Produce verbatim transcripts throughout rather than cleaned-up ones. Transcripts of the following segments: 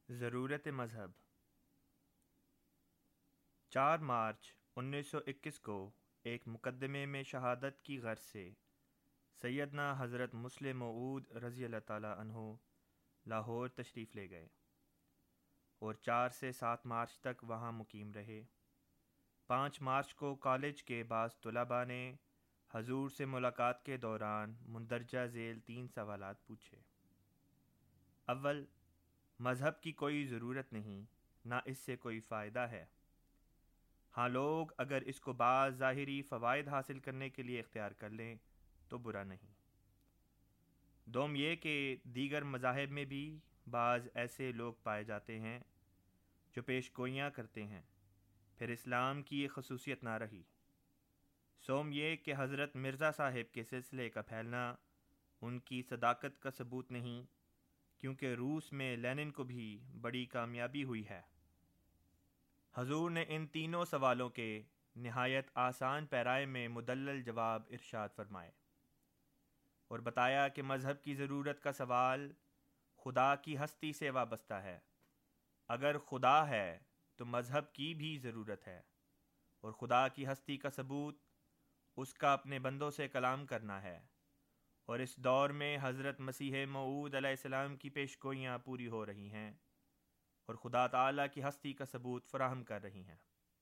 ضرورت مذہب چار مارچ انیس سو اکیس کو ایک مقدمے میں شہادت کی غرض سے سیدنا حضرت مسلم موعود رضی اللہ تعالیٰ عنہ لاہور تشریف لے گئے اور چار سے سات مارچ تک وہاں مقیم رہے۔ پانچ مارچ کو کالج کے بعض طلباء نے حضور سے ملاقات کے دوران مندرجہ ذیل تین سوالات پوچھے۔ اول، مذہب کی کوئی ضرورت نہیں، نہ اس سے کوئی فائدہ ہے۔ ہاں لوگ اگر اس کو بعض ظاہری فوائد حاصل کرنے کے لیے اختیار کر لیں تو برا نہیں۔ دوم یہ کہ دیگر مذاہب میں بھی بعض ایسے لوگ پائے جاتے ہیں جو پیش گوئیاں کرتے ہیں، پھر اسلام کی یہ خصوصیت نہ رہی۔ سوم یہ کہ حضرت مرزا صاحب کے سلسلے کا پھیلنا ان کی صداقت کا ثبوت نہیں، کیونکہ روس میں لینن کو بھی بڑی کامیابی ہوئی ہے۔ حضور نے ان تینوں سوالوں کے نہایت آسان پیرائے میں مدلل جواب ارشاد فرمائے اور بتایا کہ مذہب کی ضرورت کا سوال خدا کی ہستی سے وابستہ ہے۔ اگر خدا ہے تو مذہب کی بھی ضرورت ہے، اور خدا کی ہستی کا ثبوت اس کا اپنے بندوں سے کلام کرنا ہے، اور اس دور میں حضرت مسیح موعود علیہ السلام کی پیش گوئیاں پوری ہو رہی ہیں اور خدا تعالیٰ کی ہستی کا ثبوت فراہم کر رہی ہیں۔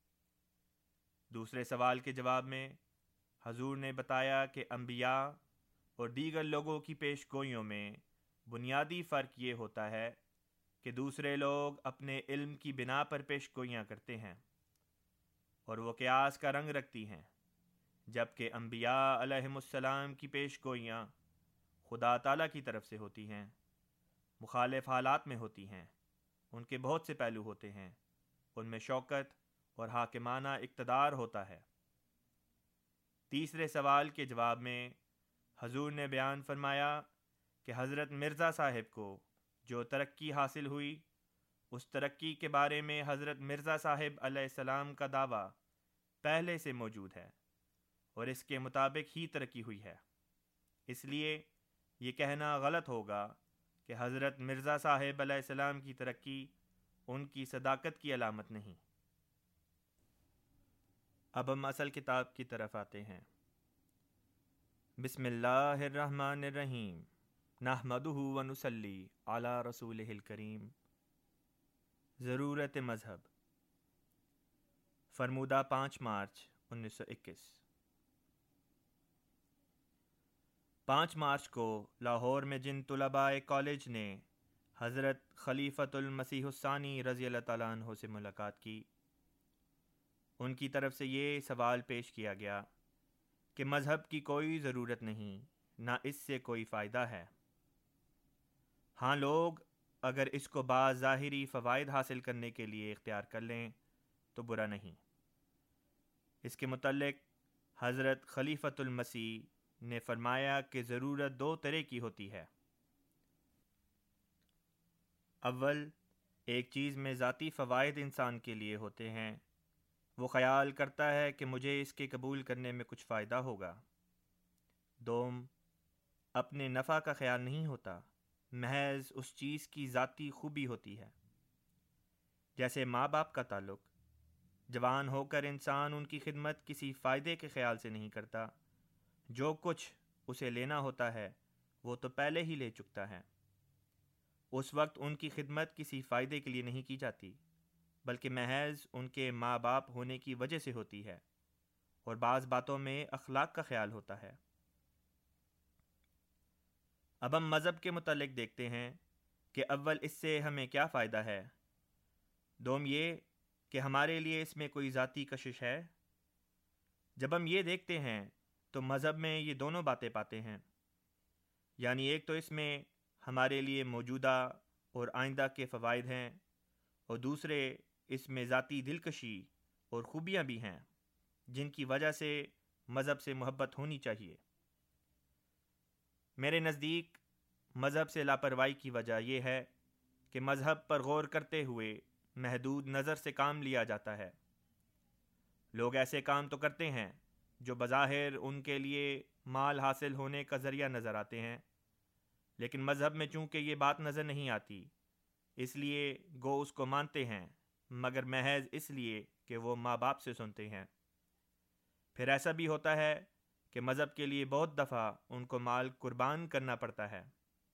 دوسرے سوال کے جواب میں حضور نے بتایا کہ انبیاء اور دیگر لوگوں کی پیش گوئیوں میں بنیادی فرق یہ ہوتا ہے کہ دوسرے لوگ اپنے علم کی بنا پر پیش گوئیاں کرتے ہیں اور وہ قیاس کا رنگ رکھتی ہیں، جبکہ انبیاء علیہم السلام کی پیش گوئیاں خدا تعالیٰ کی طرف سے ہوتی ہیں، مخالف حالات میں ہوتی ہیں، ان کے بہت سے پہلو ہوتے ہیں، ان میں شوکت اور حاکمانہ اقتدار ہوتا ہے۔ تیسرے سوال کے جواب میں حضور نے بیان فرمایا کہ حضرت مرزا صاحب کو جو ترقی حاصل ہوئی، اس ترقی کے بارے میں حضرت مرزا صاحب علیہ السلام کا دعویٰ پہلے سے موجود ہے اور اس کے مطابق ہی ترقی ہوئی ہے۔ اس لیے یہ کہنا غلط ہوگا کہ حضرت مرزا صاحب علیہ السلام کی ترقی ان کی صداقت کی علامت نہیں۔ اب ہم اصل کتاب کی طرف آتے ہیں۔ بسم اللہ الرحمن الرحیم، نحمدہ و نصلی علی رسولہ الکریم۔ ضرورت مذہب، فرمودہ پانچ مارچ انیس سو اکیس۔ پانچ مارچ کو لاہور میں جن طلباء کالج نے حضرت خلیفۃ المسیح الثانی رضی اللہ تعالیٰ عنہ سے ملاقات کی، ان کی طرف سے یہ سوال پیش کیا گیا کہ مذہب کی کوئی ضرورت نہیں، نہ اس سے کوئی فائدہ ہے۔ ہاں لوگ اگر اس کو بعض ظاہری فوائد حاصل کرنے کے لیے اختیار کر لیں تو برا نہیں۔ اس کے متعلق حضرت خلیفۃ المسیح نے فرمایا کہ ضرورت دو طرح کی ہوتی ہے۔ اول، ایک چیز میں ذاتی فوائد انسان کے لیے ہوتے ہیں، وہ خیال کرتا ہے کہ مجھے اس کے قبول کرنے میں کچھ فائدہ ہوگا۔ دوم، اپنے نفع کا خیال نہیں ہوتا، محض اس چیز کی ذاتی خوبی ہوتی ہے۔ جیسے ماں باپ کا تعلق، جوان ہو کر انسان ان کی خدمت کسی فائدے کے خیال سے نہیں کرتا، جو کچھ اسے لینا ہوتا ہے وہ تو پہلے ہی لے چکتا ہے۔ اس وقت ان کی خدمت کسی فائدے کے لیے نہیں کی جاتی، بلکہ محض ان کے ماں باپ ہونے کی وجہ سے ہوتی ہے، اور بعض باتوں میں اخلاق کا خیال ہوتا ہے۔ اب ہم مذہب کے متعلق دیکھتے ہیں کہ اول اس سے ہمیں کیا فائدہ ہے، دوم یہ کہ ہمارے لیے اس میں کوئی ذاتی کشش ہے۔ جب ہم یہ دیکھتے ہیں تو مذہب میں یہ دونوں باتیں پاتے ہیں، یعنی ایک تو اس میں ہمارے لیے موجودہ اور آئندہ کے فوائد ہیں، اور دوسرے اس میں ذاتی دلکشی اور خوبیاں بھی ہیں جن کی وجہ سے مذہب سے محبت ہونی چاہیے۔ میرے نزدیک مذہب سے لاپرواہی کی وجہ یہ ہے کہ مذہب پر غور کرتے ہوئے محدود نظر سے کام لیا جاتا ہے۔ لوگ ایسے کام تو کرتے ہیں جو بظاہر ان کے لیے مال حاصل ہونے کا ذریعہ نظر آتے ہیں، لیکن مذہب میں چونکہ یہ بات نظر نہیں آتی اس لیے گو اس کو مانتے ہیں، مگر محض اس لیے کہ وہ ماں باپ سے سنتے ہیں۔ پھر ایسا بھی ہوتا ہے کہ مذہب کے لیے بہت دفعہ ان کو مال قربان کرنا پڑتا ہے۔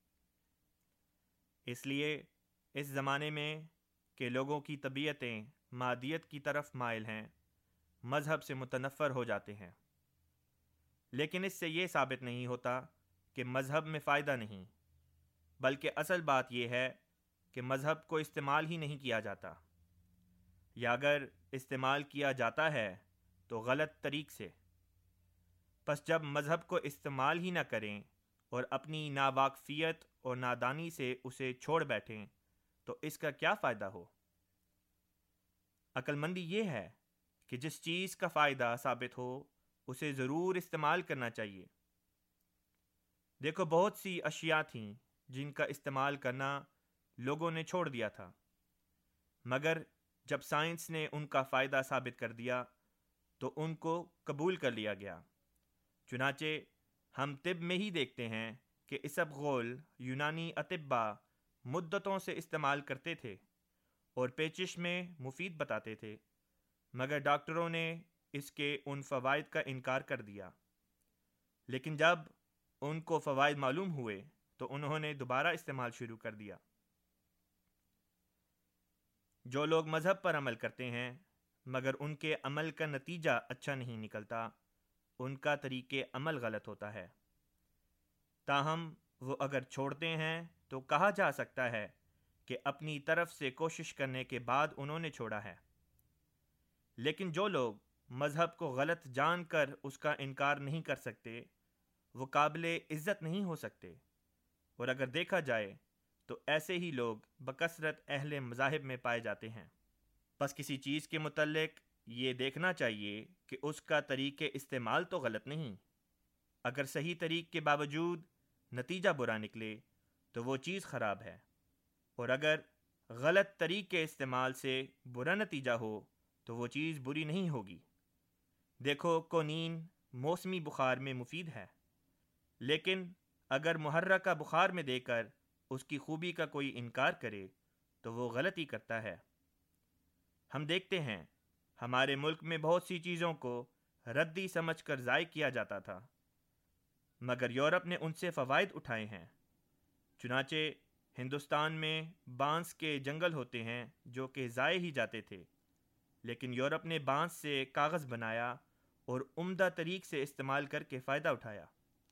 اس لیے اس زمانے میں کہ لوگوں کی طبیعتیں مادیت کی طرف مائل ہیں، مذہب سے متنفر ہو جاتے ہیں۔ لیکن اس سے یہ ثابت نہیں ہوتا کہ مذہب میں فائدہ نہیں، بلکہ اصل بات یہ ہے کہ مذہب کو استعمال ہی نہیں کیا جاتا، یا اگر استعمال کیا جاتا ہے تو غلط طریق سے۔ پس جب مذہب کو استعمال ہی نہ کریں اور اپنی ناواقفیت اور نادانی سے اسے چھوڑ بیٹھیں تو اس کا کیا فائدہ ہو؟ عقل مندی یہ ہے کہ جس چیز کا فائدہ ثابت ہو اسے ضرور استعمال کرنا چاہیے۔ دیکھو، بہت سی اشیاء تھیں جن کا استعمال کرنا لوگوں نے چھوڑ دیا تھا، مگر جب سائنس نے ان کا فائدہ ثابت کر دیا تو ان کو قبول کر لیا گیا۔ چنانچہ ہم طب میں ہی دیکھتے ہیں کہ اسبغول یونانی اطباء مدتوں سے استعمال کرتے تھے اور پیچش میں مفید بتاتے تھے، مگر ڈاکٹروں نے اس کے ان فوائد کا انکار کر دیا۔ لیکن جب ان کو فوائد معلوم ہوئے تو انہوں نے دوبارہ استعمال شروع کر دیا۔ جو لوگ مذہب پر عمل کرتے ہیں مگر ان کے عمل کا نتیجہ اچھا نہیں نکلتا، ان کا طریقِ عمل غلط ہوتا ہے۔ تاہم وہ اگر چھوڑتے ہیں تو کہا جا سکتا ہے کہ اپنی طرف سے کوشش کرنے کے بعد انہوں نے چھوڑا ہے۔ لیکن جو لوگ مذہب کو غلط جان کر اس کا انکار نہیں کر سکتے، وہ قابل عزت نہیں ہو سکتے، اور اگر دیکھا جائے تو ایسے ہی لوگ بکثرت اہل مذاہب میں پائے جاتے ہیں۔ پس کسی چیز کے متعلق یہ دیکھنا چاہیے کہ اس کا طریقِ استعمال تو غلط نہیں۔ اگر صحیح طریق کے باوجود نتیجہ برا نکلے تو وہ چیز خراب ہے، اور اگر غلط طریقے استعمال سے برا نتیجہ ہو تو وہ چیز بری نہیں ہوگی۔ دیکھو، کونین موسمی بخار میں مفید ہے، لیکن اگر محرکہ بخار میں دے کر اس کی خوبی کا کوئی انکار کرے تو وہ غلطی کرتا ہے۔ ہم دیکھتے ہیں ہمارے ملک میں بہت سی چیزوں کو ردی سمجھ کر ضائع کیا جاتا تھا، مگر یورپ نے ان سے فوائد اٹھائے ہیں۔ چنانچہ ہندوستان میں بانس کے جنگل ہوتے ہیں جو کہ ضائع ہی جاتے تھے، لیکن یورپ نے بانس سے کاغذ بنایا اور عمدہ طریق سے استعمال کر کے فائدہ اٹھایا۔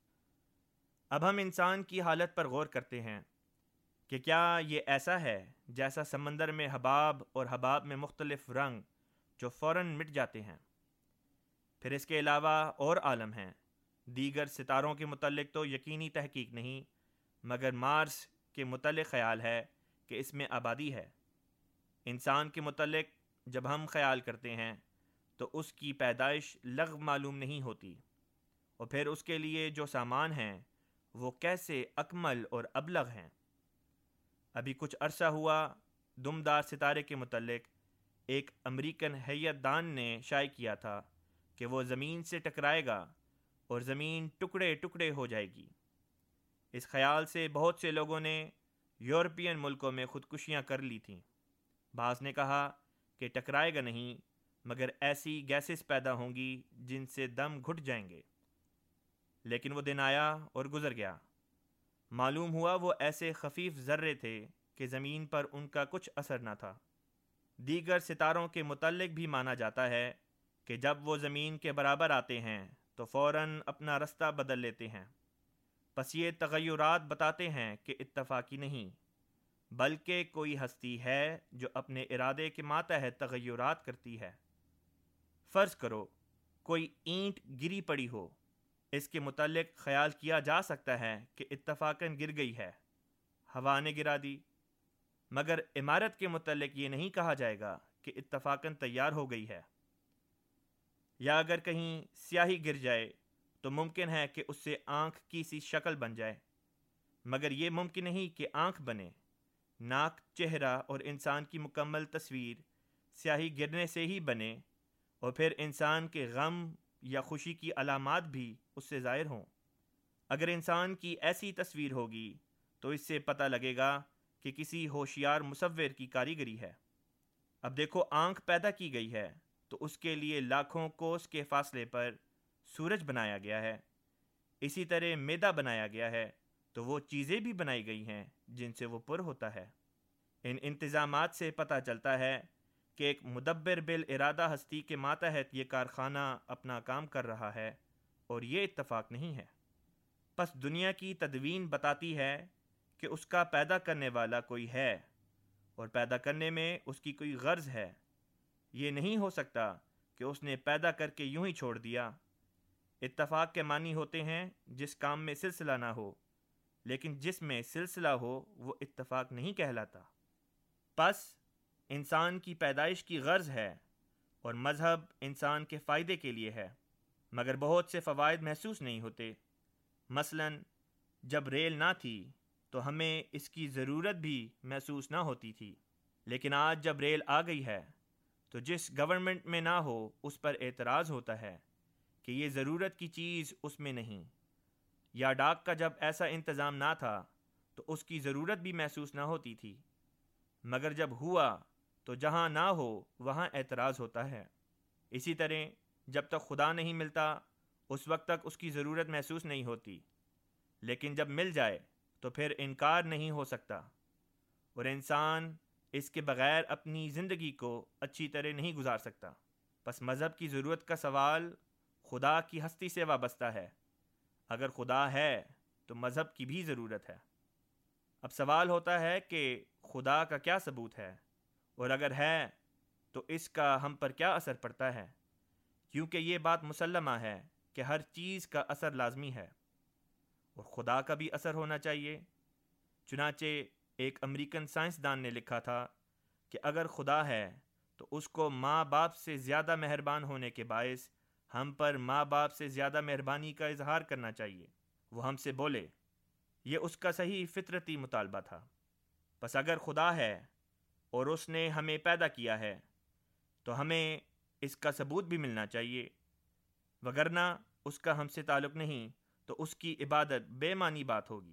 اب ہم انسان کی حالت پر غور کرتے ہیں کہ کیا یہ ایسا ہے جیسا سمندر میں حباب اور حباب میں مختلف رنگ جو فوراً مٹ جاتے ہیں۔ پھر اس کے علاوہ اور عالم ہیں۔ دیگر ستاروں کے متعلق تو یقینی تحقیق نہیں، مگر مارس کے متعلق خیال ہے کہ اس میں آبادی ہے۔ انسان کے متعلق جب ہم خیال کرتے ہیں تو اس کی پیدائش لغو معلوم نہیں ہوتی، اور پھر اس کے لیے جو سامان ہیں وہ کیسے اکمل اور ابلغ ہیں۔ ابھی کچھ عرصہ ہوا دمدار ستارے کے متعلق ایک امریکن ہیئت دان نے شائع کیا تھا کہ وہ زمین سے ٹکرائے گا اور زمین ٹکڑے ٹکڑے ہو جائے گی۔ اس خیال سے بہت سے لوگوں نے یورپین ملکوں میں خودکشیاں کر لی تھیں۔ بعض نے کہا کہ ٹکرائے گا نہیں، مگر ایسی گیسز پیدا ہوں گی جن سے دم گھٹ جائیں گے۔ لیکن وہ دن آیا اور گزر گیا۔ معلوم ہوا وہ ایسے خفیف ذرے تھے کہ زمین پر ان کا کچھ اثر نہ تھا۔ دیگر ستاروں کے متعلق بھی مانا جاتا ہے کہ جب وہ زمین کے برابر آتے ہیں تو فوراً اپنا رستہ بدل لیتے ہیں۔ پس یہ تغیرات بتاتے ہیں کہ اتفاقی نہیں، بلکہ کوئی ہستی ہے جو اپنے ارادے کے ماتحت تغیرات کرتی ہے۔ فرض کرو کوئی اینٹ گری پڑی ہو، اس کے متعلق خیال کیا جا سکتا ہے کہ اتفاقاً گر گئی ہے، ہوا نے گرا دی، مگر عمارت کے متعلق یہ نہیں کہا جائے گا کہ اتفاقاً تیار ہو گئی ہے۔ یا اگر کہیں سیاہی گر جائے تو ممکن ہے کہ اس سے آنکھ کی سی شکل بن جائے، مگر یہ ممکن نہیں کہ آنکھ بنے۔ ناک، چہرہ اور انسان کی مکمل تصویر سیاہی گرنے سے ہی بنے، اور پھر انسان کے غم یا خوشی کی علامات بھی اس سے ظاہر ہوں۔ اگر انسان کی ایسی تصویر ہوگی تو اس سے پتہ لگے گا کہ کسی ہوشیار مصور کی کاریگری ہے۔ اب دیکھو، آنکھ پیدا کی گئی ہے تو اس کے لیے لاکھوں کوس کے فاصلے پر سورج بنایا گیا ہے۔ اسی طرح میدا بنایا گیا ہے تو وہ چیزیں بھی بنائی گئی ہیں جن سے وہ پر ہوتا ہے۔ ان انتظامات سے پتہ چلتا ہے کہ ایک مدبر بالارادہ ہستی کے ماتحت یہ کارخانہ اپنا کام کر رہا ہے، اور یہ اتفاق نہیں ہے۔ پس دنیا کی تدوین بتاتی ہے کہ اس کا پیدا کرنے والا کوئی ہے، اور پیدا کرنے میں اس کی کوئی غرض ہے۔ یہ نہیں ہو سکتا کہ اس نے پیدا کر کے یوں ہی چھوڑ دیا۔ اتفاق کے معنی ہوتے ہیں جس کام میں سلسلہ نہ ہو، لیکن جس میں سلسلہ ہو وہ اتفاق نہیں کہلاتا۔ پس انسان کی پیدائش کی غرض ہے، اور مذہب انسان کے فائدے کے لیے ہے، مگر بہت سے فوائد محسوس نہیں ہوتے۔ مثلاً جب ریل نہ تھی تو ہمیں اس کی ضرورت بھی محسوس نہ ہوتی تھی، لیکن آج جب ریل آ گئی ہے تو جس گورنمنٹ میں نہ ہو اس پر اعتراض ہوتا ہے کہ یہ ضرورت کی چیز اس میں نہیں۔ یا ڈاک کا جب ایسا انتظام نہ تھا تو اس کی ضرورت بھی محسوس نہ ہوتی تھی، مگر جب ہوا تو جہاں نہ ہو وہاں اعتراض ہوتا ہے۔ اسی طرح جب تک خدا نہیں ملتا اس وقت تک اس کی ضرورت محسوس نہیں ہوتی، لیکن جب مل جائے تو پھر انکار نہیں ہو سکتا، اور انسان اس کے بغیر اپنی زندگی کو اچھی طرح نہیں گزار سکتا۔ پس مذہب کی ضرورت کا سوال خدا کی ہستی سے وابستہ ہے۔ اگر خدا ہے تو مذہب کی بھی ضرورت ہے۔ اب سوال ہوتا ہے کہ خدا کا کیا ثبوت ہے، اور اگر ہے تو اس کا ہم پر کیا اثر پڑتا ہے، کیونکہ یہ بات مسلمہ ہے کہ ہر چیز کا اثر لازمی ہے، اور خدا کا بھی اثر ہونا چاہیے۔ چنانچہ ایک امریکن سائنسدان نے لکھا تھا کہ اگر خدا ہے تو اس کو ماں باپ سے زیادہ مہربان ہونے کے باعث ہم پر ماں باپ سے زیادہ مہربانی کا اظہار کرنا چاہیے۔ وہ ہم سے بولے، یہ اس کا صحیح فطرتی مطالبہ تھا۔ بس اگر خدا ہے اور اس نے ہمیں پیدا کیا ہے تو ہمیں اس کا ثبوت بھی ملنا چاہیے، وگرنہ اس کا ہم سے تعلق نہیں تو اس کی عبادت بے معنی بات ہوگی۔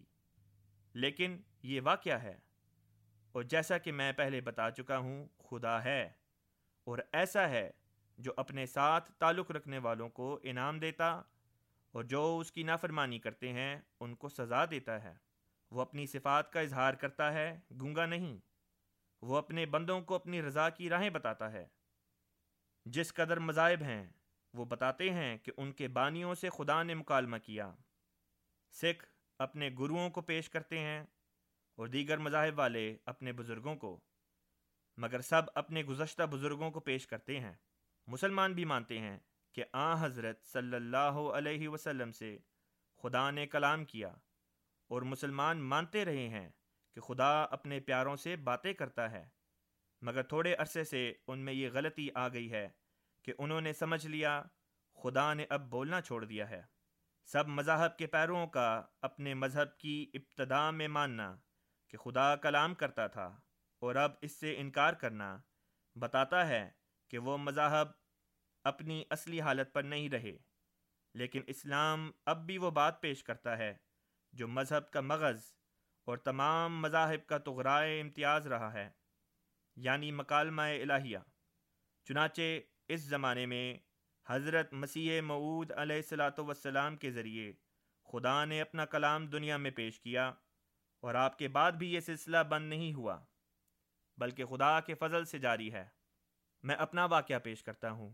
لیکن یہ واقعہ ہے، اور جیسا کہ میں پہلے بتا چکا ہوں، خدا ہے، اور ایسا ہے جو اپنے ساتھ تعلق رکھنے والوں کو انعام دیتا، اور جو اس کی نافرمانی کرتے ہیں ان کو سزا دیتا ہے۔ وہ اپنی صفات کا اظہار کرتا ہے، گونگا نہیں۔ وہ اپنے بندوں کو اپنی رضا کی راہیں بتاتا ہے۔ جس قدر مذاہب ہیں وہ بتاتے ہیں کہ ان کے بانیوں سے خدا نے مکالمہ کیا۔ سکھ اپنے گروؤں کو پیش کرتے ہیں اور دیگر مذاہب والے اپنے بزرگوں کو، مگر سب اپنے گزشتہ بزرگوں کو پیش کرتے ہیں۔ مسلمان بھی مانتے ہیں کہ آن حضرت صلی اللہ علیہ وسلم سے خدا نے کلام کیا، اور مسلمان مانتے رہے ہیں کہ خدا اپنے پیاروں سے باتیں کرتا ہے، مگر تھوڑے عرصے سے ان میں یہ غلطی آ گئی ہے کہ انہوں نے سمجھ لیا خدا نے اب بولنا چھوڑ دیا ہے۔ سب مذاہب کے پیرووں کا اپنے مذہب کی ابتدا میں ماننا کہ خدا کلام کرتا تھا اور اب اس سے انکار کرنا بتاتا ہے کہ وہ مذاہب اپنی اصلی حالت پر نہیں رہے، لیکن اسلام اب بھی وہ بات پیش کرتا ہے جو مذہب کا مغز اور تمام مذاہب کا طغرائے امتیاز رہا ہے، یعنی مکالمہ الہیہ۔ چنانچہ اس زمانے میں حضرت مسیح موعود علیہ الصلاۃ والسلام کے ذریعے خدا نے اپنا کلام دنیا میں پیش کیا، اور آپ کے بعد بھی یہ سلسلہ بند نہیں ہوا، بلکہ خدا کے فضل سے جاری ہے۔ میں اپنا واقعہ پیش کرتا ہوں۔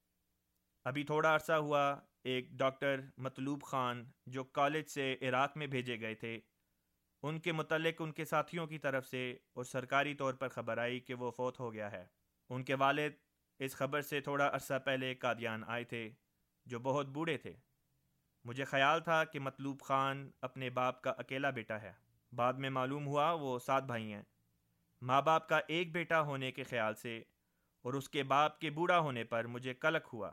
ابھی تھوڑا عرصہ ہوا، ایک ڈاکٹر مطلوب خان جو کالج سے عراق میں بھیجے گئے تھے، ان کے متعلق ان کے ساتھیوں کی طرف سے اور سرکاری طور پر خبر آئی کہ وہ فوت ہو گیا ہے۔ ان کے والد اس خبر سے تھوڑا عرصہ پہلے قادیان آئے تھے، جو بہت بوڑھے تھے۔ مجھے خیال تھا کہ مطلوب خان اپنے باپ کا اکیلا بیٹا ہے۔ بعد میں معلوم ہوا وہ سات بھائی ہیں۔ ماں باپ کا ایک بیٹا ہونے کے خیال سے اور اس کے باپ کے بوڑھا ہونے پر مجھے قلق ہوا۔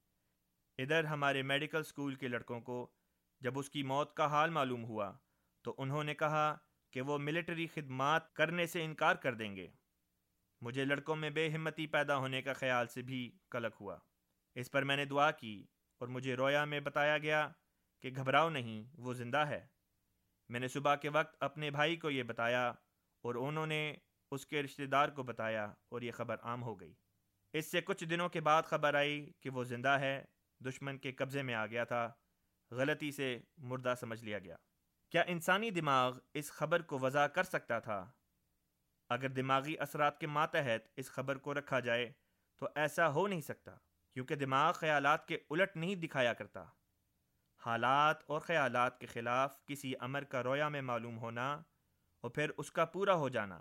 ادھر ہمارے میڈیکل سکول کے لڑکوں کو جب اس کی موت کا حال معلوم ہوا تو انہوں نے کہا کہ وہ ملٹری خدمات کرنے سے انکار کر دیں گے۔ مجھے لڑکوں میں بے ہمتی پیدا ہونے کا خیال سے بھی قلق ہوا۔ اس پر میں نے دعا کی اور مجھے رویا میں بتایا گیا کہ گھبراؤ نہیں، وہ زندہ ہے۔ میں نے صبح کے وقت اپنے بھائی کو یہ بتایا اور انہوں نے اس کے رشتہ دار کو بتایا اور یہ خبر عام ہو گئی۔ اس سے کچھ دنوں کے بعد خبر آئی کہ وہ زندہ ہے، دشمن کے قبضے میں آ گیا تھا، غلطی سے مردہ سمجھ لیا گیا۔ کیا انسانی دماغ اس خبر کو وضع کر سکتا تھا؟ اگر دماغی اثرات کے ماتحت اس خبر کو رکھا جائے تو ایسا ہو نہیں سکتا، کیونکہ دماغ خیالات کے الٹ نہیں دکھایا کرتا۔ حالات اور خیالات کے خلاف کسی امر کا رویا میں معلوم ہونا اور پھر اس کا پورا ہو جانا،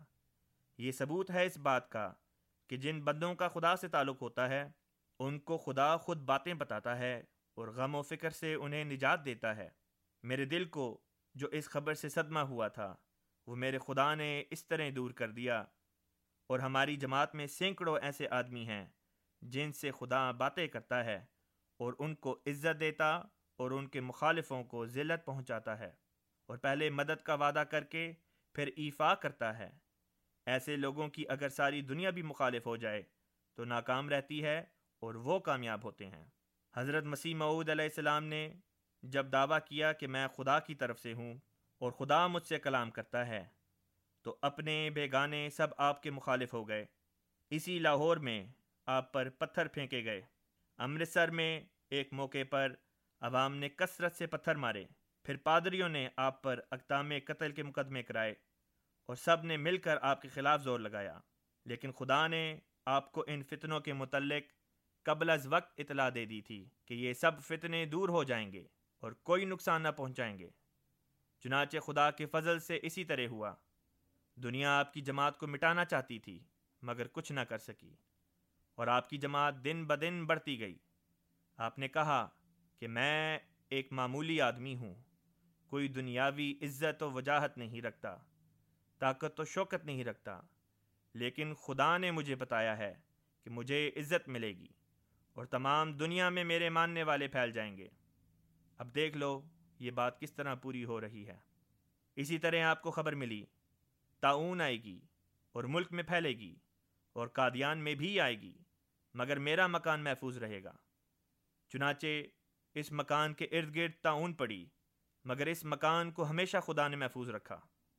یہ ثبوت ہے اس بات کا کہ جن بندوں کا خدا سے تعلق ہوتا ہے ان کو خدا خود باتیں بتاتا ہے اور غم و فکر سے انہیں نجات دیتا ہے۔ میرے دل کو جو اس خبر سے صدمہ ہوا تھا وہ میرے خدا نے اس طرح دور کر دیا، اور ہماری جماعت میں سینکڑوں ایسے آدمی ہیں جن سے خدا باتیں کرتا ہے اور ان کو عزت دیتا اور ان کے مخالفوں کو ذلت پہنچاتا ہے، اور پہلے مدد کا وعدہ کر کے پھر ایفا کرتا ہے۔ ایسے لوگوں کی اگر ساری دنیا بھی مخالف ہو جائے تو ناکام رہتی ہے اور وہ کامیاب ہوتے ہیں۔ حضرت مسیح موعود علیہ السلام نے جب دعویٰ کیا کہ میں خدا کی طرف سے ہوں اور خدا مجھ سے کلام کرتا ہے، تو اپنے بیگانے سب آپ کے مخالف ہو گئے۔ اسی لاہور میں آپ پر پتھر پھینکے گئے۔ امرتسر میں ایک موقع پر عوام نے کثرت سے پتھر مارے، پھر پادریوں نے آپ پر اقدام قتل کے مقدمے کرائے اور سب نے مل کر آپ کے خلاف زور لگایا، لیکن خدا نے آپ کو ان فتنوں کے متعلق قبل از وقت اطلاع دے دی تھی کہ یہ سب فتنے دور ہو جائیں گے اور کوئی نقصان نہ پہنچائیں گے۔ چنانچہ خدا کے فضل سے اسی طرح ہوا۔ دنیا آپ کی جماعت کو مٹانا چاہتی تھی مگر کچھ نہ کر سکی، اور آپ کی جماعت دن بدن بڑھتی گئی۔ آپ نے کہا کہ میں ایک معمولی آدمی ہوں، کوئی دنیاوی عزت و وجاہت نہیں رکھتا، طاقت و شوکت نہیں رکھتا، لیکن خدا نے مجھے بتایا ہے کہ مجھے عزت ملے گی اور تمام دنیا میں میرے ماننے والے پھیل جائیں گے۔ اب دیکھ لو یہ بات کس طرح پوری ہو رہی ہے۔ اسی طرح آپ کو خبر ملی طاعون آئے گی اور ملک میں پھیلے گی اور قادیان میں بھی آئے گی، مگر میرا مکان محفوظ رہے گا۔ چنانچہ اس مکان کے ارد گرد طاعون پڑی، مگر اس مکان کو ہمیشہ خدا نے محفوظ رکھا۔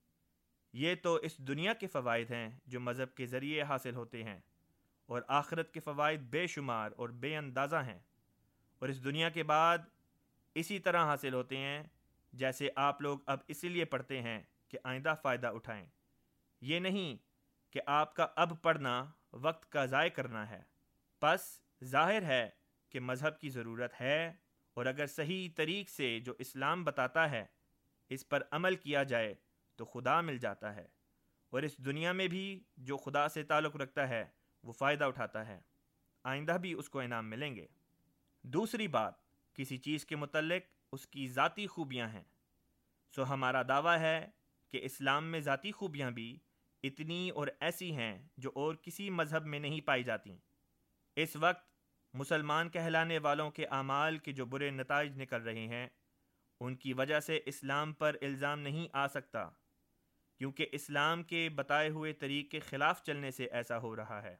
یہ تو اس دنیا کے فوائد ہیں جو مذہب کے ذریعے حاصل ہوتے ہیں، اور آخرت کے فوائد بے شمار اور بے اندازہ ہیں، اور اس دنیا کے بعد اسی طرح حاصل ہوتے ہیں جیسے آپ لوگ اب اسی لیے پڑھتے ہیں کہ آئندہ فائدہ اٹھائیں، یہ نہیں کہ آپ کا اب پڑھنا وقت کا ضائع کرنا ہے۔ پس ظاہر ہے کہ مذہب کی ضرورت ہے، اور اگر صحیح طریق سے جو اسلام بتاتا ہے اس پر عمل کیا جائے تو خدا مل جاتا ہے، اور اس دنیا میں بھی جو خدا سے تعلق رکھتا ہے وہ فائدہ اٹھاتا ہے، آئندہ بھی اس کو انعام ملیں گے۔ دوسری بات، کسی چیز کے متعلق اس کی ذاتی خوبیاں ہیں، سو ہمارا دعویٰ ہے کہ اسلام میں ذاتی خوبیاں بھی اتنی اور ایسی ہیں جو اور کسی مذہب میں نہیں پائی جاتی۔ اس وقت مسلمان کہلانے والوں کے اعمال کے جو برے نتائج نکل رہے ہیں ان کی وجہ سے اسلام پر الزام نہیں آ سکتا، کیونکہ اسلام کے بتائے ہوئے طریق کے خلاف چلنے سے ایسا ہو رہا ہے۔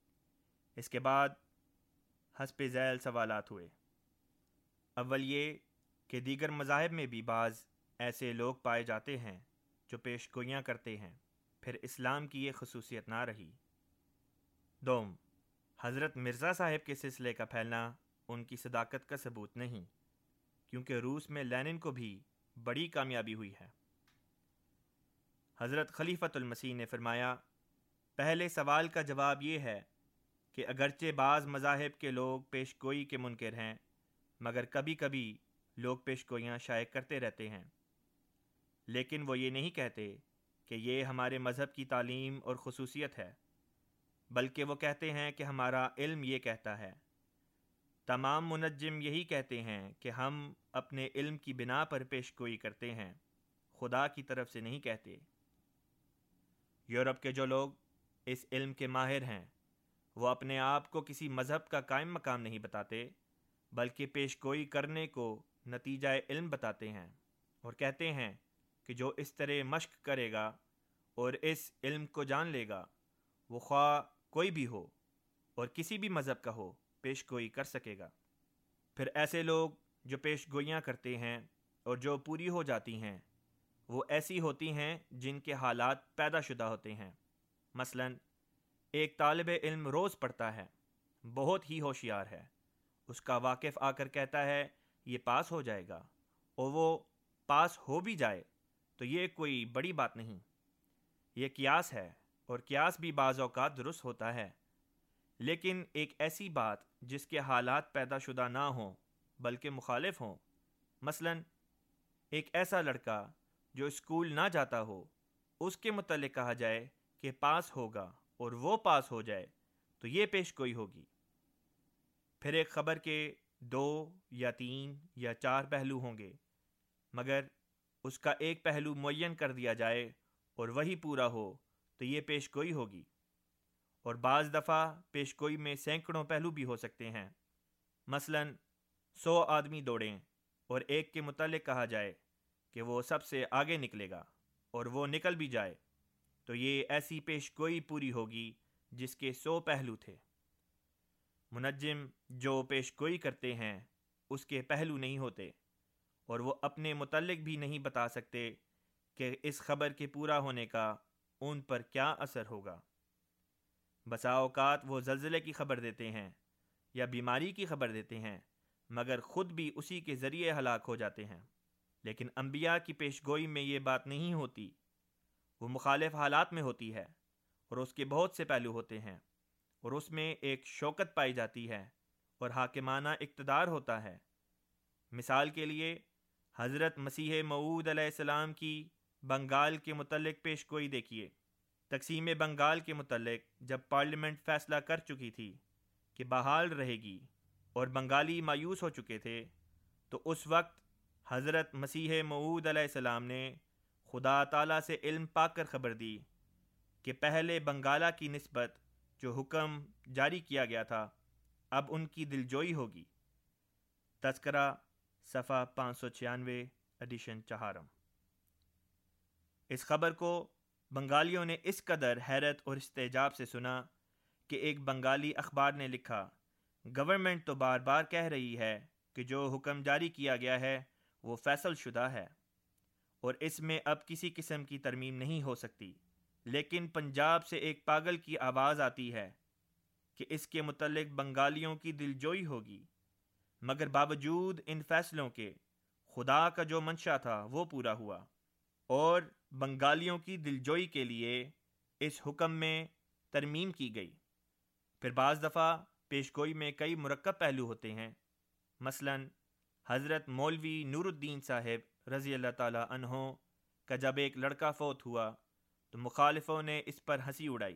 اس کے بعد حسب ذیل سوالات ہوئے۔ اول یہ کہ دیگر مذاہب میں بھی بعض ایسے لوگ پائے جاتے ہیں جو پیش گوئیاں کرتے ہیں، پھر اسلام کی یہ خصوصیت نہ رہی۔ دوم، حضرت مرزا صاحب کے سلسلے کا پھیلنا ان کی صداقت کا ثبوت نہیں، کیونکہ روس میں لینن کو بھی بڑی کامیابی ہوئی ہے۔ حضرت خلیفۃ المسیح نے فرمایا، پہلے سوال کا جواب یہ ہے کہ اگرچہ بعض مذاہب کے لوگ پیش گوئی کے منکر ہیں، مگر کبھی کبھی لوگ پیش گوئیاں شائع کرتے رہتے ہیں، لیکن وہ یہ نہیں کہتے کہ یہ ہمارے مذہب کی تعلیم اور خصوصیت ہے، بلکہ وہ کہتے ہیں کہ ہمارا علم یہ کہتا ہے۔ تمام منجم یہی کہتے ہیں کہ ہم اپنے علم کی بنا پر پیش گوئی کرتے ہیں، خدا کی طرف سے نہیں کہتے۔ یورپ کے جو لوگ اس علم کے ماہر ہیں وہ اپنے آپ کو کسی مذہب کا قائم مقام نہیں بتاتے، بلکہ پیش گوئی کرنے کو نتیجہ علم بتاتے ہیں، اور کہتے ہیں کہ جو اس طرح مشق کرے گا اور اس علم کو جان لے گا وہ خواہ کوئی بھی ہو اور کسی بھی مذہب کا ہو پیش گوئی کر سکے گا۔ پھر ایسے لوگ جو پیش گوئیاں کرتے ہیں اور جو پوری ہو جاتی ہیں وہ ایسی ہوتی ہیں جن کے حالات پیدا شدہ ہوتے ہیں۔ مثلاً ایک طالب علم روز پڑھتا ہے، بہت ہی ہوشیار ہے، اس کا واقف آ کر کہتا ہے یہ پاس ہو جائے گا، اور وہ پاس ہو بھی جائے تو یہ کوئی بڑی بات نہیں۔ یہ قیاس ہے، اور قیاس بھی بعض اوقات درست ہوتا ہے، لیکن ایک ایسی بات جس کے حالات پیدا شدہ نہ ہوں بلکہ مخالف ہوں، مثلاً ایک ایسا لڑکا جو اسکول نہ جاتا ہو، اس کے متعلق کہا جائے کہ پاس ہوگا اور وہ پاس ہو جائے تو یہ پیش گوئی ہوگی۔ پھر ایک خبر کے دو یا تین یا چار پہلو ہوں گے، مگر اس کا ایک پہلو معین کر دیا جائے اور وہی پورا ہو تو یہ پیش گوئی ہوگی۔ اور بعض دفعہ پیش گوئی میں سینکڑوں پہلو بھی ہو سکتے ہیں۔ مثلاً سو آدمی دوڑیں اور ایک کے متعلق کہا جائے کہ وہ سب سے آگے نکلے گا اور وہ نکل بھی جائے تو یہ ایسی پیش گوئی پوری ہوگی جس کے سو پہلو تھے۔ منجم جو پیش گوئی کرتے ہیں اس کے پہلو نہیں ہوتے، اور وہ اپنے متعلق بھی نہیں بتا سکتے کہ اس خبر کے پورا ہونے کا ان پر کیا اثر ہوگا۔ بسا اوقات وہ زلزلے کی خبر دیتے ہیں یا بیماری کی خبر دیتے ہیں، مگر خود بھی اسی کے ذریعے ہلاک ہو جاتے ہیں۔ لیکن انبیاء کی پیش گوئی میں یہ بات نہیں ہوتی، وہ مخالف حالات میں ہوتی ہے، اور اس کے بہت سے پہلو ہوتے ہیں، اور اس میں ایک شوکت پائی جاتی ہے اور حاکمانہ اقتدار ہوتا ہے۔ مثال کے لیے حضرت مسیح موعود علیہ السلام کی بنگال کے متعلق پیش گوئی دیکھیے۔ تقسیم بنگال کے متعلق جب پارلیمنٹ فیصلہ کر چکی تھی کہ بحال رہے گی اور بنگالی مایوس ہو چکے تھے، تو اس وقت حضرت مسیح موعود علیہ السلام نے خدا تعالیٰ سے علم پا کر خبر دی کہ پہلے بنگالہ کی نسبت جو حکم جاری کیا گیا تھا اب ان کی دلجوئی ہوگی۔ تذکرہ صفحہ پانچ سو چھیانوے، ایڈیشن چہارم۔ اس خبر کو بنگالیوں نے اس قدر حیرت اور استعجاب سے سنا کہ ایک بنگالی اخبار نے لکھا، گورنمنٹ تو بار بار کہہ رہی ہے کہ جو حکم جاری کیا گیا ہے وہ فیصل شدہ ہے اور اس میں اب کسی قسم کی ترمیم نہیں ہو سکتی، لیکن پنجاب سے ایک پاگل کی آواز آتی ہے کہ اس کے متعلق بنگالیوں کی دلجوئی ہوگی، مگر باوجود ان فیصلوں کے خدا کا جو منشا تھا وہ پورا ہوا اور بنگالیوں کی دلجوئی کے لیے اس حکم میں ترمیم کی گئی۔ پھر بعض دفعہ پیش گوئی میں کئی مرکب پہلو ہوتے ہیں۔ مثلاً حضرت مولوی نور الدین صاحب رضی اللہ تعالیٰ عنہ کا جب ایک لڑکا فوت ہوا تو مخالفوں نے اس پر ہنسی اڑائی۔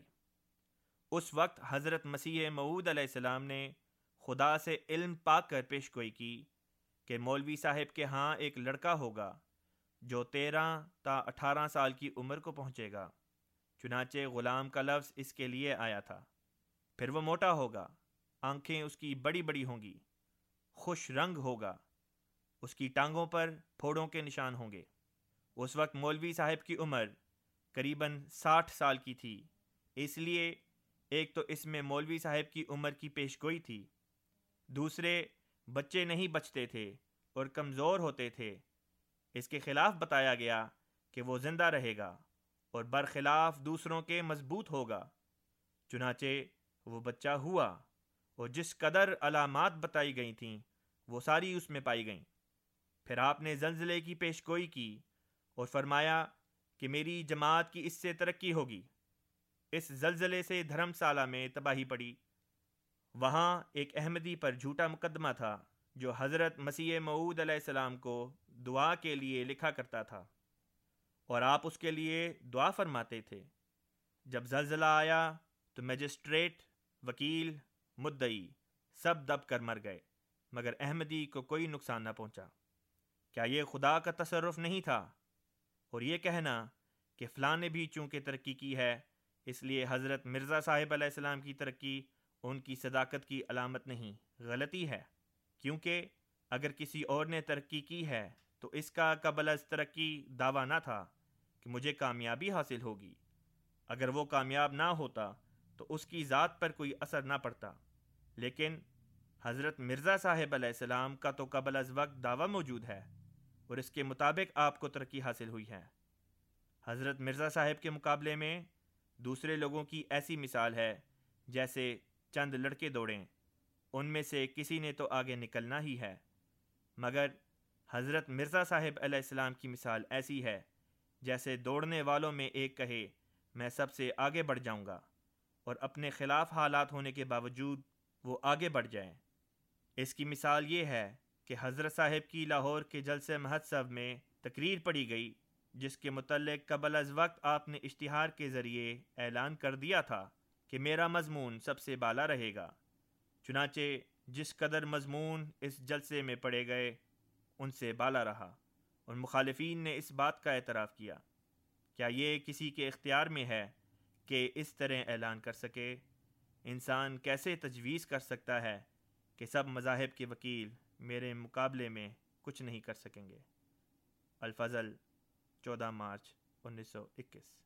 اس وقت حضرت مسیح موعود علیہ السلام نے خدا سے علم پا کر پیش گوئی کی کہ مولوی صاحب کے ہاں ایک لڑکا ہوگا جو تیرہ تا اٹھارہ سال کی عمر کو پہنچے گا، چنانچہ غلام کا لفظ اس کے لیے آیا تھا۔ پھر وہ موٹا ہوگا، آنکھیں اس کی بڑی بڑی ہوں گی، خوش رنگ ہوگا، اس کی ٹانگوں پر پھوڑوں کے نشان ہوں گے۔ اس وقت مولوی صاحب کی عمر قریباً ساٹھ سال کی تھی، اس لیے ایک تو اس میں مولوی صاحب کی عمر کی پیش گوئی تھی، دوسرے بچے نہیں بچتے تھے اور کمزور ہوتے تھے۔ اس کے خلاف بتایا گیا کہ وہ زندہ رہے گا اور برخلاف دوسروں کے مضبوط ہوگا، چنانچہ وہ بچہ ہوا اور جس قدر علامات بتائی گئی تھیں وہ ساری اس میں پائی گئیں۔ پھر آپ نے زلزلے کی پیش گوئی کی اور فرمایا کہ میری جماعت کی اس سے ترقی ہوگی۔ اس زلزلے سے دھرم سالہ میں تباہی پڑی۔ وہاں ایک احمدی پر جھوٹا مقدمہ تھا جو حضرت مسیح موعود علیہ السلام کو دعا کے لیے لکھا کرتا تھا اور آپ اس کے لیے دعا فرماتے تھے۔ جب زلزلہ آیا تو مجسٹریٹ، وکیل، مدعی سب دب کر مر گئے، مگر احمدی کو کوئی نقصان نہ پہنچا۔ کیا یہ خدا کا تصرف نہیں تھا؟ اور یہ کہنا کہ فلاں نے بھی چونکہ ترقی کی ہے اس لیے حضرت مرزا صاحب علیہ السلام کی ترقی ان کی صداقت کی علامت نہیں، غلطی ہے، کیونکہ اگر کسی اور نے ترقی کی ہے تو اس کا قبل از ترقی دعویٰ نہ تھا کہ مجھے کامیابی حاصل ہوگی۔ اگر وہ کامیاب نہ ہوتا تو اس کی ذات پر کوئی اثر نہ پڑتا، لیکن حضرت مرزا صاحب علیہ السلام کا تو قبل از وقت دعویٰ موجود ہے اور اس کے مطابق آپ کو ترقی حاصل ہوئی ہے۔ حضرت مرزا صاحب کے مقابلے میں دوسرے لوگوں کی ایسی مثال ہے جیسے چند لڑکے دوڑیں، ان میں سے کسی نے تو آگے نکلنا ہی ہے، مگر حضرت مرزا صاحب علیہ السلام کی مثال ایسی ہے جیسے دوڑنے والوں میں ایک کہے میں سب سے آگے بڑھ جاؤں گا، اور اپنے خلاف حالات ہونے کے باوجود وہ آگے بڑھ جائیں۔ اس کی مثال یہ ہے کہ حضرت صاحب کی لاہور کے جلسہ مہذب میں تقریر پڑھی گئی جس کے متعلق قبل از وقت آپ نے اشتہار کے ذریعے اعلان کر دیا تھا کہ میرا مضمون سب سے بالا رہے گا۔ چنانچہ جس قدر مضمون اس جلسے میں پڑھے گئے ان سے بالا رہا، اور مخالفین نے اس بات کا اعتراف کیا۔ کیا یہ کسی کے اختیار میں ہے کہ اس طرح اعلان کر سکے؟ انسان کیسے تجویز کر سکتا ہے کہ سب مذاہب کے وکیل میرے مقابلے میں کچھ نہیں کر سکیں گے؟ الفضل، چودہ مارچ انیس سو اکیس۔